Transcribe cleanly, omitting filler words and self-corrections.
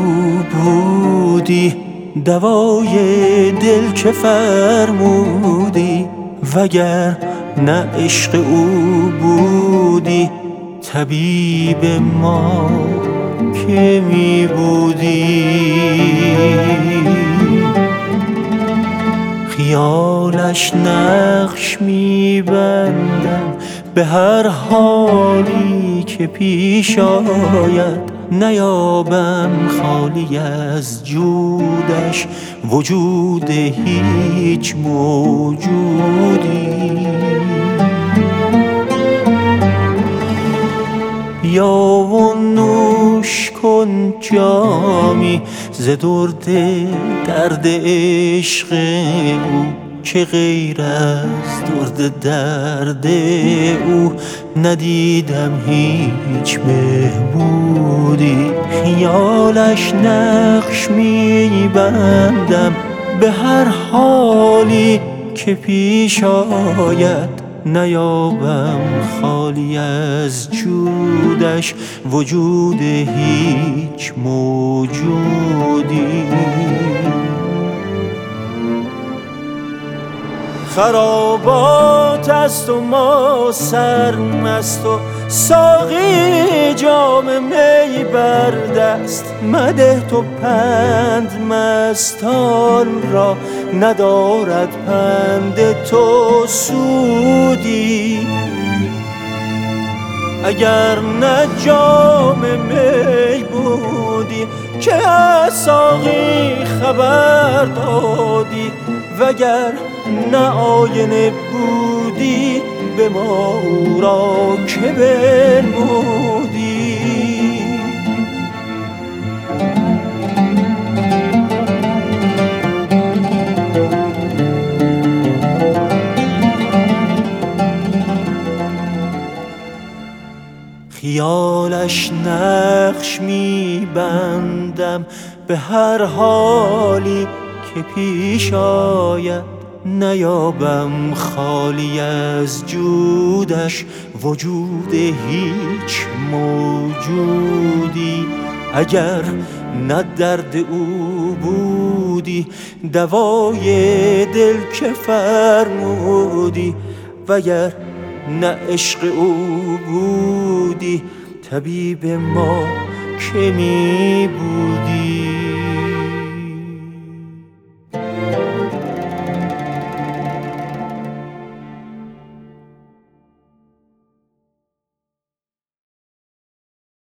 بودی، دوای دل که فرمودی، وگر نه عشق او بودی طبیب ما که می بودی. خیالش نقش می بندم به هر حالی که پیش آید، نیابم خالی از جودش وجود هیچ موجودی. بیا و نوش کن جامی ز درد درد عشق او، که غیر از درد درد او ندیدم هیچ بهبودی. خیالش نقش می بندم به هر حالی که پیش آید، نیابم خالی از جودش وجود هیچ موجودی. خرابات است و ما سرمست و ساقی جام می بر دست، مده تو پند مستان را ندارد پند تو سودی. اگر نه جام می بودی که از ساقی خبر دادی، وگر نه آینه بودی به ما او را که بنمودی. خیالش نقش می بندم به هر حالی که پیش آید، نیابم خالی از جودش وجود هیچ موجودی. اگر نه درد او بودی دوای دل که فرمودی، وگر نه عشق او بودی طبیب ما که می بودی.